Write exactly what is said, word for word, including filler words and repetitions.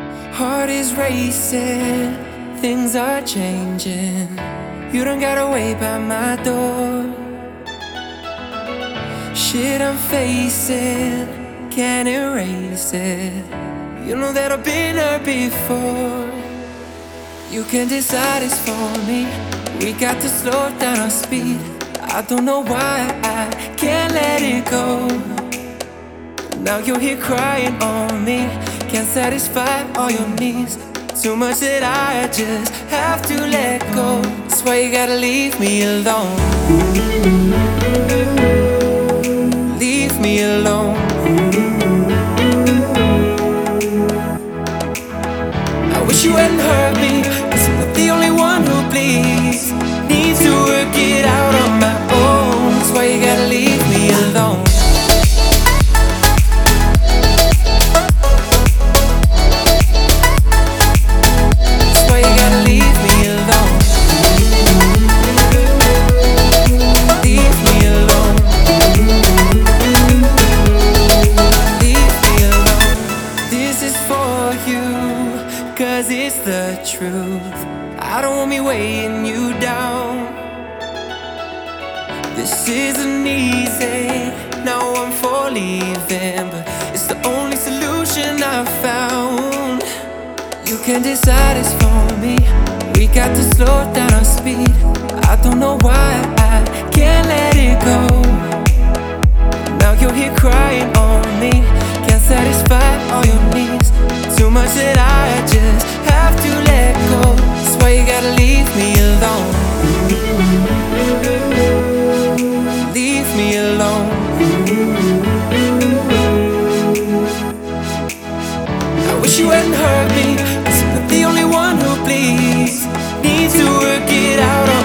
Heart is racing, things are changing. You don't gotta wait by my door. Shit I'm facing, can't erase it. You know that I've been hurt before. You can decide it's for me. We got to slow down our speed. I don't know why I can't let it go. Now you're here crying on me. Can't satisfy all your needs. Too much that I just have to let go. That's why you gotta leave me alone. Leave me alone. I wish you hadn't hurt me, 'cause I'm not the only one who bleeds. Needs to work it out on my own. That's why you gotta leave me alone. Cause it's the truth. I don't want me weighing you down. This isn't easy, now I'm for leaving, but it's the only solution I've found. You can decide it's for me. We got to slow down our speed. I don't know why I can't let it go. Now you're here crying on me. Can't satisfy all your needs. Too much that I just have to let go. That's why you gotta leave me alone. Leave me alone. I wish you hadn't hurt me, 'cause I'm not the only one who bleeds. Needs to work it out.